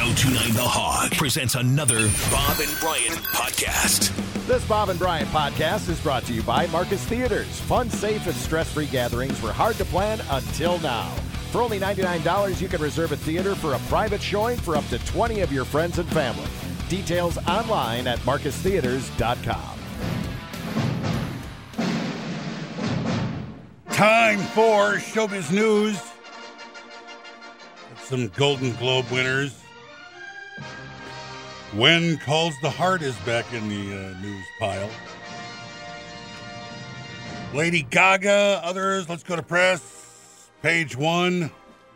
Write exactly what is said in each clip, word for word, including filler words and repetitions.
ten twenty-nine The Hog presents another Bob and Brian podcast. This Bob and Brian podcast is brought to you by Marcus Theaters. Fun, safe, and stress-free gatherings were hard to plan until now. For only ninety-nine dollars, you can reserve a theater for a private showing for up to twenty of your friends and family. Details online at marcus theaters dot com. Time for Showbiz News. Some Golden Globe winners. When Calls the Heart is back in the uh, news pile. Lady Gaga, others. Let's go to press. Page one.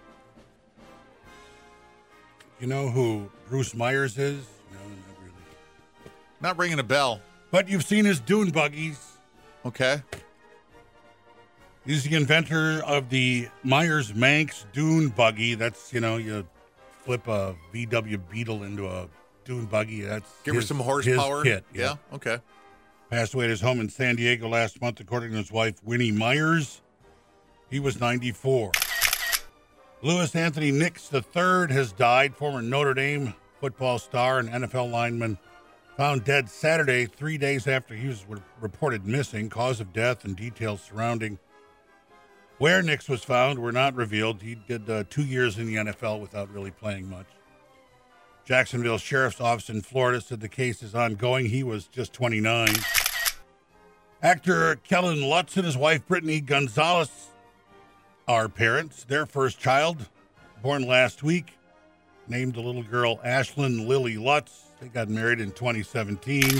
You know who Bruce Myers is? No, not really. Not ringing a bell. But you've seen his dune buggies. Okay. He's the inventor of the Myers-Manx dune buggy. That's, you know, you flip a V W Beetle into a dune buggy. That's Give his, her some horsepower. His kit. Yeah. yeah, okay. Passed away at his home in San Diego last month, according to his wife, Winnie Myers. He was ninety-four. Louis Anthony Nix the third has died, former Notre Dame football star and N F L lineman. Found dead Saturday, three days after he was re- reported missing. Cause of death and details surrounding where Nix was found were not revealed. He did uh, two years in the N F L without really playing much. Jacksonville Sheriff's Office in Florida said the case is ongoing. He was just twenty-nine. Actor Kellen Lutz and his wife Brittany Gonzalez are parents. Their first child, born last week, named the little girl Ashlyn Lily Lutz. They got married in twenty seventeen.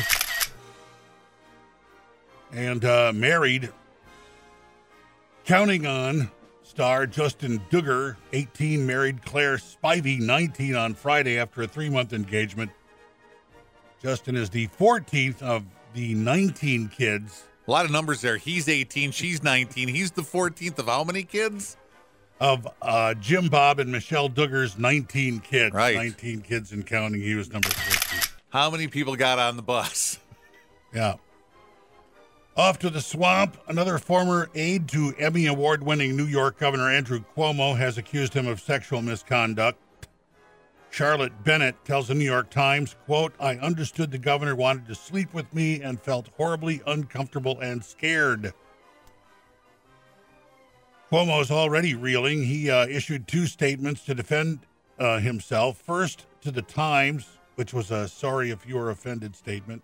And uh, married... Counting On star Justin Duggar, eighteen, married Claire Spivey, nineteen, on Friday after a three-month engagement. Justin is the fourteenth of the nineteen kids. A lot of numbers there. He's eighteen, she's nineteen. He's the fourteenth of how many kids? Of uh, Jim Bob and Michelle Duggar's nineteen kids. Right. nineteen kids and counting. He was number fourteen. How many people got on the bus? Yeah. Off to the swamp, another former aide to Emmy Award-winning New York Governor Andrew Cuomo has accused him of sexual misconduct. Charlotte Bennett tells the New York Times, quote, I understood the governor wanted to sleep with me and felt horribly uncomfortable and scared. Cuomo's already reeling. He uh, issued two statements to defend uh, himself. First to the Times, which was a sorry if you were offended statement.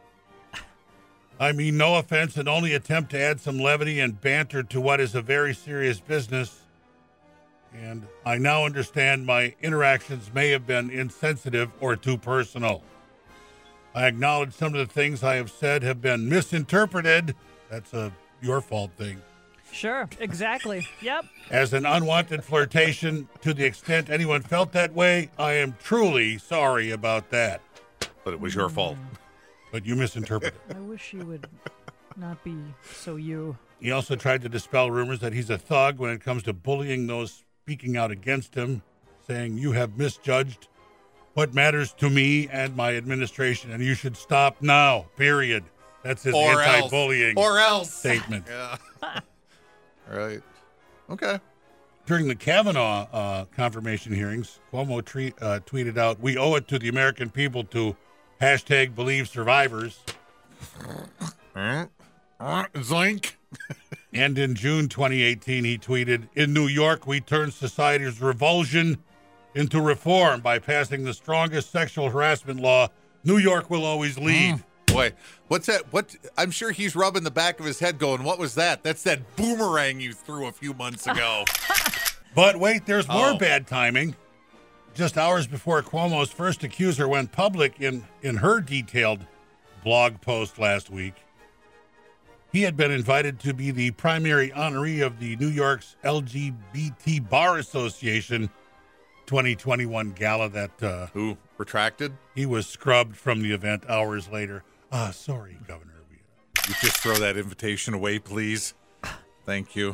I mean no offense and only attempt to add some levity and banter to what is a very serious business. And I now understand my interactions may have been insensitive or too personal. I acknowledge some of the things I have said have been misinterpreted. That's a your fault thing. Sure, exactly. Yep. As an unwanted flirtation. To the extent anyone felt that way, I am truly sorry about that. But it was your fault. But you misinterpreted. I wish you would not be so you. He also tried to dispel rumors that he's a thug when it comes to bullying those speaking out against him, saying, you have misjudged what matters to me and my administration, and you should stop now, period. That's his or anti-bullying else. Or else. statement. Yeah. Right. Okay. During the Kavanaugh uh, confirmation hearings, Cuomo tre- uh, tweeted out, we owe it to the American people to hashtag believe survivors. Zoink. And in June twenty eighteen, he tweeted, in New York, we turned society's revulsion into reform by passing the strongest sexual harassment law. New York will always lead. Mm. Boy, what's that? What? I'm sure he's rubbing the back of his head going, what was that? That's that boomerang you threw a few months ago. But wait, there's more Oh. bad timing. Just hours before Cuomo's first accuser went public in, in her detailed blog post last week, he had been invited to be the primary honoree of the New York's L G B T Bar Association twenty twenty-one gala that uh, Who retracted? he was scrubbed from the event hours later. Ah, sorry, Governor. You just throw that invitation away, please. Thank you.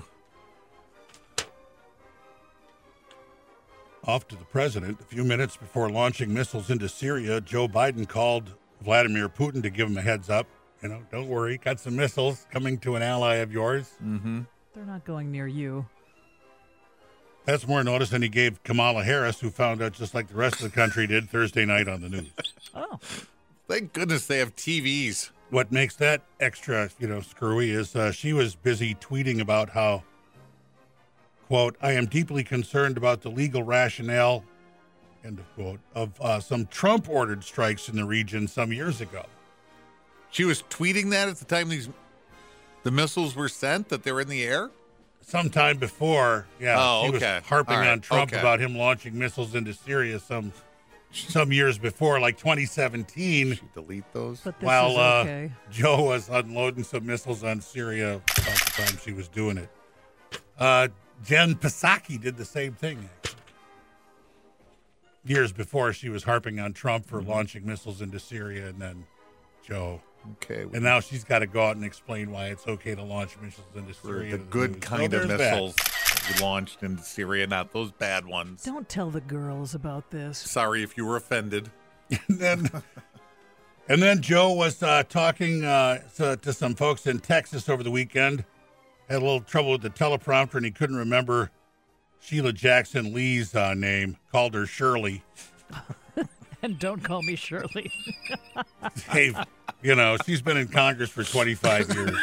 Off to the president. A few minutes before launching missiles into Syria, Joe Biden called Vladimir Putin to give him a heads up. You know, don't worry, got some missiles coming to an ally of yours. Mm-hmm. They're not going near you. That's more notice than he gave Kamala Harris, who found out just like the rest of the country did Thursday night on the news. Oh. Thank goodness they have T Vs. What makes that extra, you know, screwy is uh, she was busy tweeting about how, quote, I am deeply concerned about the legal rationale, end of quote, of uh, some Trump-ordered strikes in the region some years ago. She was tweeting that at the time these the missiles were sent, that they were in the air? Sometime before, yeah, Oh, she okay. was harping All right, on Trump okay. about him launching missiles into Syria some some years before, like twenty seventeen. Did she delete those? But this While is uh, okay. Joe was unloading some missiles on Syria about the time she was doing it. Uh, Jen Psaki did the same thing actually. Years before, she was harping on Trump for launching missiles into Syria, and then Joe. Okay. And now she's got to go out and explain why it's okay to launch missiles into For Syria. the to the good news. kind So of there's that. missiles that we launched into Syria, not those bad ones. Don't tell the girls about this. Sorry if you were offended. and then, and then Joe was uh, talking uh, to, to some folks in Texas over the weekend. Had a little trouble with the teleprompter, and he couldn't remember Sheila Jackson Lee's uh, name. Called her Shirley. And don't call me Shirley. Hey, you know, she's been in Congress for twenty-five years.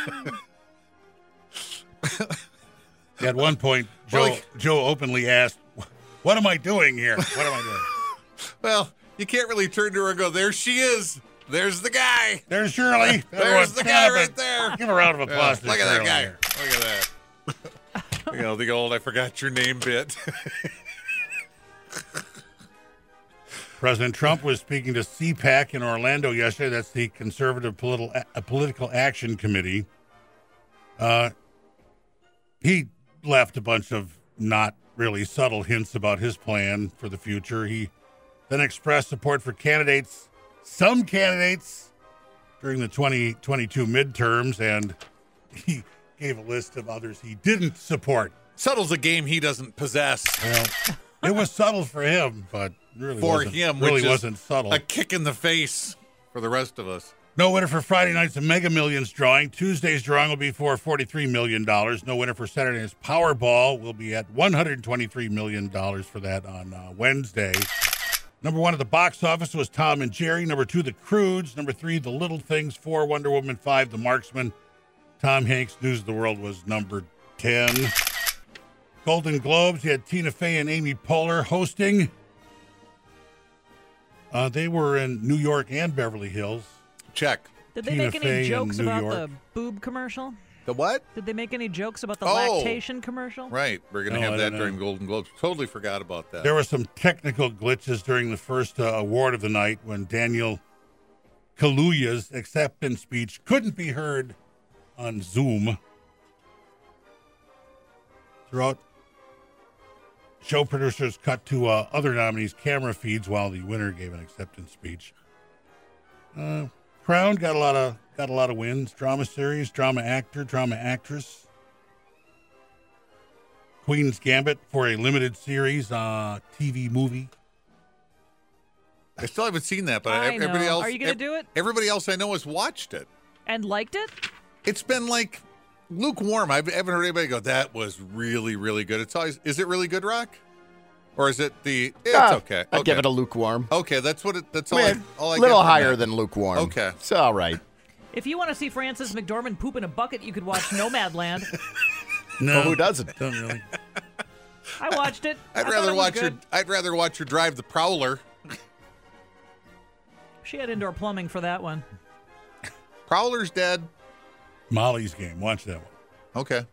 At one point, Joe Well, like- Joe openly asked, "What am I doing here? What am I doing?" Well, you can't really turn to her and go, there she is. There's the guy. There's Shirley. There's Everyone, the guy give a- right there. Give a round of Yeah, applause to look at that Shirley guy. here. Look at that. You know, the old I forgot your name bit. President Trump was speaking to C PAC in Orlando yesterday. That's the Conservative Political, uh, Political Action Committee. Uh, he left a bunch of not really subtle hints about his plan for the future. He then expressed support for candidates, some candidates, during the twenty twenty-two midterms, and he gave a list of others he didn't support. Subtle's a game he doesn't possess. Well, it was subtle for him, but really For wasn't, him, really which is wasn't subtle. A kick in the face for the rest of us. No winner for Friday night's Mega Millions drawing. Tuesday's drawing will be for forty-three million dollars. No winner for Saturday night's Powerball will be at one hundred twenty-three million dollars for that on uh, Wednesday. Number one at the box office was Tom and Jerry. Number two, The Croods. Number three, The Little Things. Four, Wonder Woman. Five, The Marksman. Tom Hanks' News of the World was number ten. Golden Globes, you had Tina Fey and Amy Poehler hosting. Uh, they were in New York and Beverly Hills. Check. Did they Tina make any Fey in jokes New about York. the boob commercial? The what? Did they make any jokes about the Oh. lactation commercial? Right. We're going to No, have I that don't during know. Golden Globes. Totally forgot about that. There were some technical glitches during the first uh, award of the night when Daniel Kaluuya's acceptance speech couldn't be heard on Zoom. Throughout, show producers cut to uh, other nominees' camera feeds while the winner gave an acceptance speech. Uh, Crown got a lot of got a lot of wins. Drama series, drama actor, drama actress. Queen's Gambit for a limited series uh, T V movie. I still haven't seen that, but I everybody know. else. Are you gonna ev- do it? Everybody else I know has watched it. And liked it? It's been like lukewarm. I haven't heard anybody go, that was really, really good. It's always, is it really good, Rock? Or is it the, it's Ah, okay. I'd okay. give it a lukewarm. Okay, that's what it, that's all I I, mean, all I a get little from higher that. than lukewarm. Okay. It's all right. If you want to see Francis McDormand poop in a bucket, you could watch Nomadland. No, Well, who doesn't? Don't really. I watched it. I I'd thought rather it was watch your, good. I'd rather watch her drive the Prowler. She had indoor plumbing for that one. Prowler's dead. Molly's Game. Watch that one. Okay.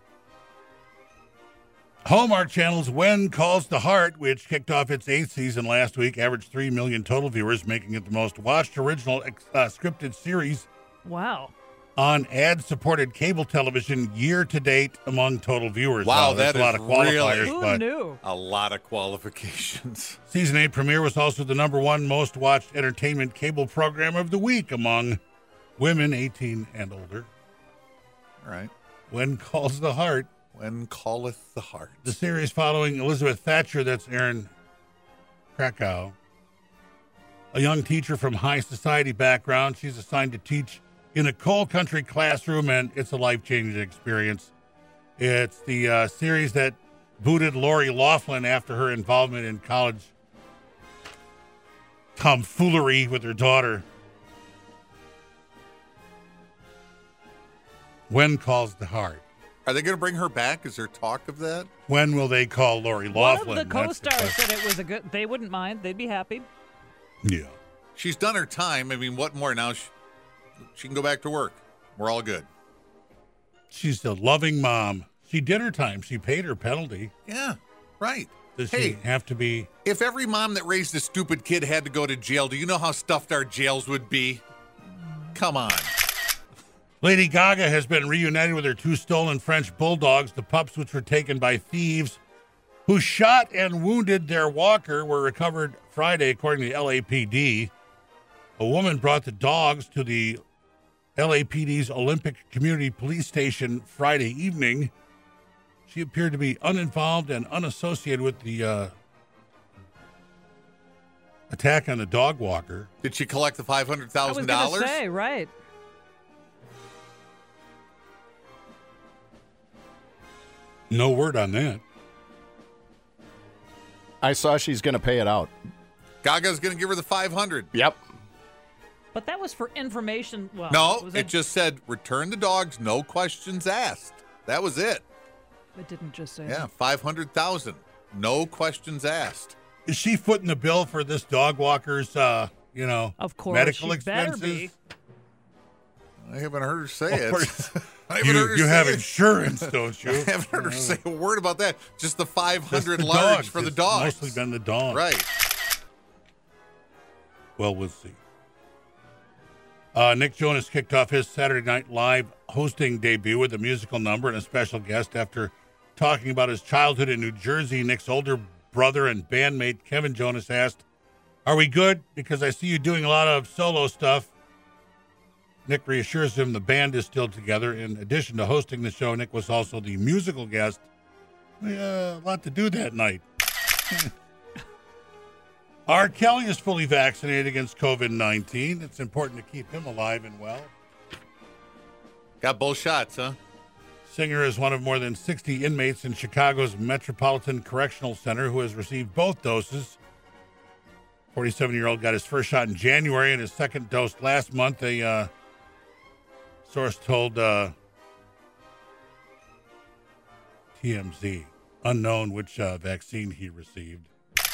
Hallmark Channel's When Calls the Heart, which kicked off its eighth season last week, averaged three million total viewers, making it the most watched original uh, scripted series Wow. on ad-supported cable television year to date among total viewers. Wow, there's that a lot is of qualifiers, really- Who but knew? A lot of qualifications. season eight premiere was also the number one most watched entertainment cable program of the week among women eighteen and older. All right. When Calls the Heart, When calleth the heart. the series following Elizabeth Thatcher, that's Aaron Krakow, a young teacher from high society background. She's assigned to teach in a coal country classroom, and it's a life-changing experience. It's the uh, series that booted Lori Loughlin after her involvement in college tomfoolery with her daughter. When calls the heart? Are they going to bring her back? Is there talk of that? When will they call Lori Loughlin? One of the That's co-stars question. said it was a good. They wouldn't mind. They'd be happy. Yeah. She's done her time. I mean, what more now? She, she can go back to work. We're all good. She's a loving mom. She did her time. She paid her penalty. Yeah, right. Does Hey. she have to be? If every mom that raised a stupid kid had to go to jail, do you know how stuffed our jails would be? Come on. Lady Gaga has been reunited with her two stolen French bulldogs. The pups, which were taken by thieves who shot and wounded their walker, were recovered Friday, according to the L A P D. A woman brought the dogs to the L A P D's Olympic Community Police Station Friday evening. She appeared to be uninvolved and unassociated with the uh, attack on the dog walker. Did she collect the five hundred I was thousand going to dollars? say, right. No word on that. I saw she's going to pay it out. Gaga's going to give her the five hundred. Yep. But that was for information. Well, No, was it just said return the dogs, no questions asked. That was it. It didn't just say. Yeah, five hundred thousand, no questions asked. Is she footing the bill for this dog walker's, uh, you know, Of course, medical she better expenses? be. I haven't heard her say Of it. course. I haven't heard You, her you say have it. insurance, don't you? I haven't heard her say a word about that. Just the five Just hundred the large dogs. for the It's dogs. Mostly been the dogs. Right. Well, we'll see. Uh, Nick Jonas kicked off his Saturday Night Live hosting debut with a musical number and a special guest after talking about his childhood in New Jersey. Nick's older brother and bandmate Kevin Jonas asked, "Are we good? Because I see you doing a lot of solo stuff." Nick reassures him the band is still together. In addition to hosting the show, Nick was also the musical guest. We, uh, a lot to do that night. R. Kelly is fully vaccinated against covid nineteen. It's important to keep him alive and well. Got both shots, huh? Singer is one of more than sixty inmates in Chicago's Metropolitan Correctional Center who has received both doses. forty-seven-year-old got his first shot in January and his second dose last month. A uh, source told uh, T M Z, unknown which uh, vaccine he received.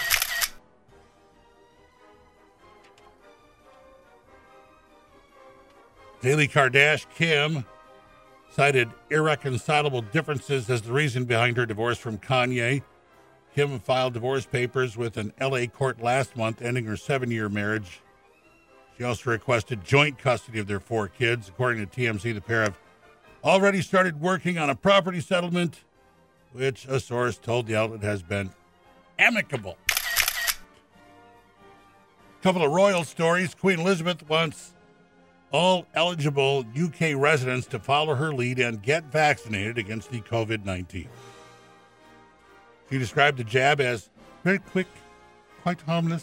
Daily Kardashian Kim cited irreconcilable differences as the reason behind her divorce from Kanye. Kim filed divorce papers with an L A court last month, ending her seven-year marriage. She also requested joint custody of their four kids. According to T M Z, the pair have already started working on a property settlement, which a source told the outlet has been amicable. A couple of royal stories. Queen Elizabeth wants all eligible U K residents to follow her lead and get vaccinated against the covid nineteen. She described the jab as very quick, quite harmless.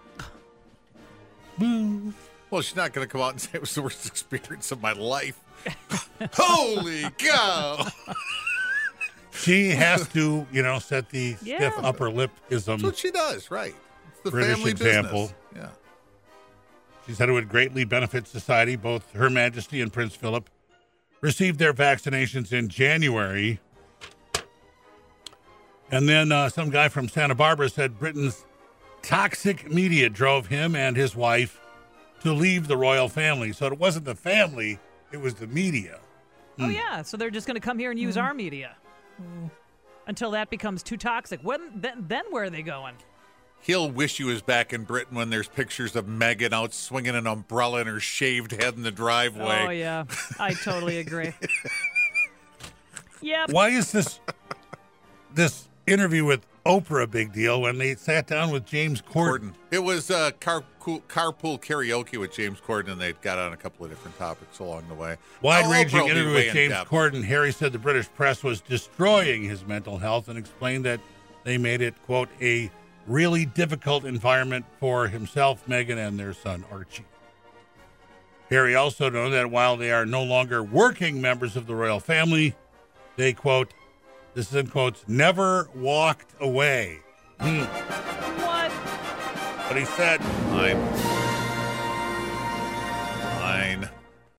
Boo. Well, she's not going to come out and say it was the worst experience of my life. Holy cow! She has to, you know, set the Yeah. stiff upper lip-ism. That's what she does, right? It's the British family example. business. Yeah. She said it would greatly benefit society. Both Her Majesty and Prince Philip received their vaccinations in January. And then uh, some guy from Santa Barbara said Britain's toxic media drove him and his wife to leave the royal family. So it wasn't the family, it was the media. Oh, yeah. So they're just going to come here and use our media until that becomes too toxic. When then, then where are they going? He'll wish he was back in Britain when there's pictures of Meghan out swinging an umbrella and her shaved head in the driveway. Oh, yeah. I totally agree. Yep. Why is this this interview with Oprah a big deal when they sat down with James Corden? Corden. It was uh, carpool, carpool karaoke with James Corden, and they got on a couple of different topics along the way. Wide-ranging Oh, Oprah will be interview way with in James depth. Corden. Harry said the British press was destroying his mental health and explained that they made it, quote, a really difficult environment for himself, Meghan, and their son, Archie. Harry also noted that while they are no longer working members of the royal family, they, quote, this is in quotes, never walked away. What? But he said, I'm